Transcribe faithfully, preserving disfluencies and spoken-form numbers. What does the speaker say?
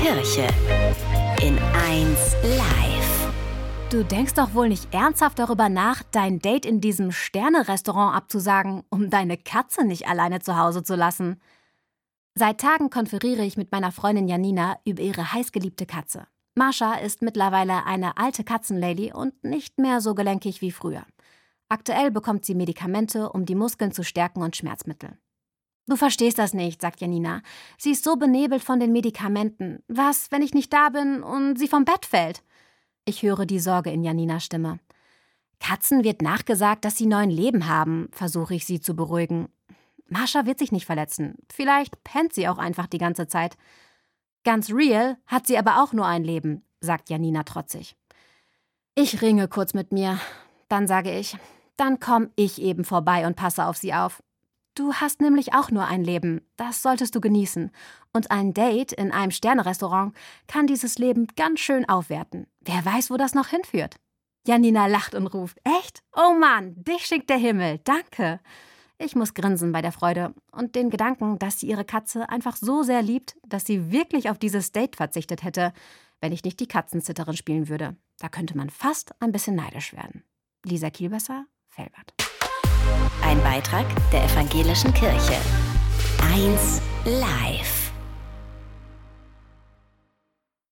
Kirche in eins Live. Du denkst doch wohl nicht ernsthaft darüber nach, dein Date in diesem Sterne-Restaurant abzusagen, um deine Katze nicht alleine zu Hause zu lassen. Seit Tagen konferiere ich mit meiner Freundin Janina über ihre heißgeliebte Katze. Mascha ist mittlerweile eine alte Katzenlady und nicht mehr so gelenkig wie früher. Aktuell bekommt sie Medikamente, um die Muskeln zu stärken und Schmerzmittel. »Du verstehst das nicht«, sagt Janina. »Sie ist so benebelt von den Medikamenten. Was, wenn ich nicht da bin und sie vom Bett fällt?« Ich höre die Sorge in Janinas Stimme. »Katzen wird nachgesagt, dass sie neun Leben haben«, versuche ich sie zu beruhigen. »Mascha wird sich nicht verletzen. Vielleicht pennt sie auch einfach die ganze Zeit.« »Ganz real hat sie aber auch nur ein Leben«, sagt Janina trotzig. Ich ringe kurz mit mir. Dann sage ich, dann komm ich eben vorbei und passe auf sie auf. Du hast nämlich auch nur ein Leben, das solltest du genießen. Und ein Date in einem Sterne-Restaurant kann dieses Leben ganz schön aufwerten. Wer weiß, wo das noch hinführt. Janina lacht und ruft, echt? Oh Mann, dich schickt der Himmel, danke. Ich muss grinsen bei der Freude und den Gedanken, dass sie ihre Katze einfach so sehr liebt, dass sie wirklich auf dieses Date verzichtet hätte, wenn ich nicht die Katzenzitterin spielen würde. Da könnte man fast ein bisschen neidisch werden. Lisa Kielbesser, Velbert. Ein Beitrag der Evangelischen Kirche. eins Live.